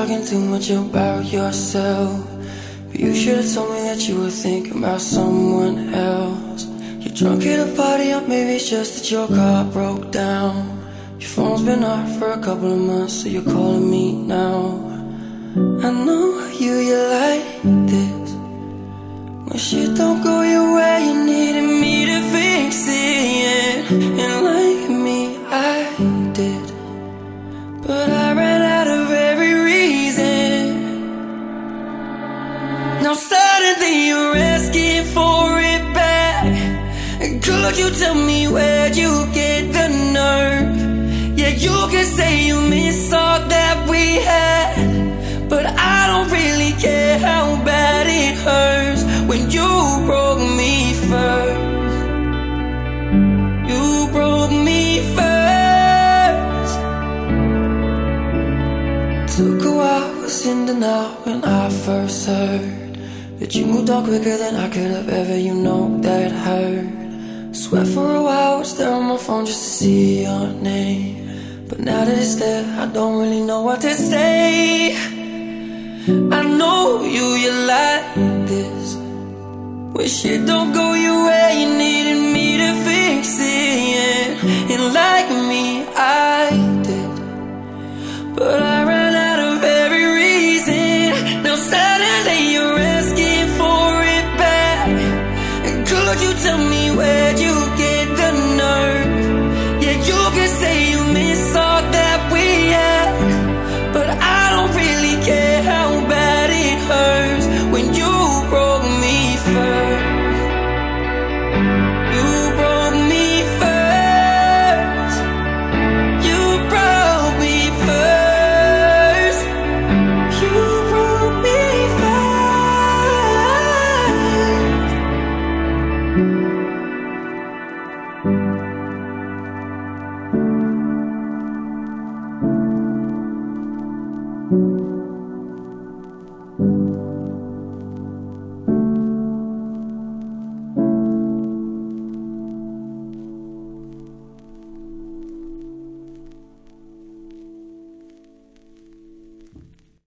talking too much about yourself. But you should've told me that you were thinking about someone else. You're drunk at a party, or maybe it's just that your car broke down. Your phone's been off for a couple of months, so you're calling me now. I know you like this. When shit don't go your way, you needed me to fix it. And like me, I did. But I ran out of every reason. Now suddenly you're asking for it back. Could you tell me where'd you get the nerve? Yeah, you can say you miss all that we had, but I don't really care how bad it hurts when you broke me first. You broke me first. Took a while, was in denial when I first heard that you moved on quicker than I could have ever, you know that hurt. Sweat for a while, was there on my phone just to see your name. But now that it's there, I don't really know what to say. I know you like this. When shit don't go your way, you needed me to fix it. And like me, I did. But I ran out of every reason. Now suddenly you're asking for it back. And could you tell me where'd you get the nerve? Yeah, you can say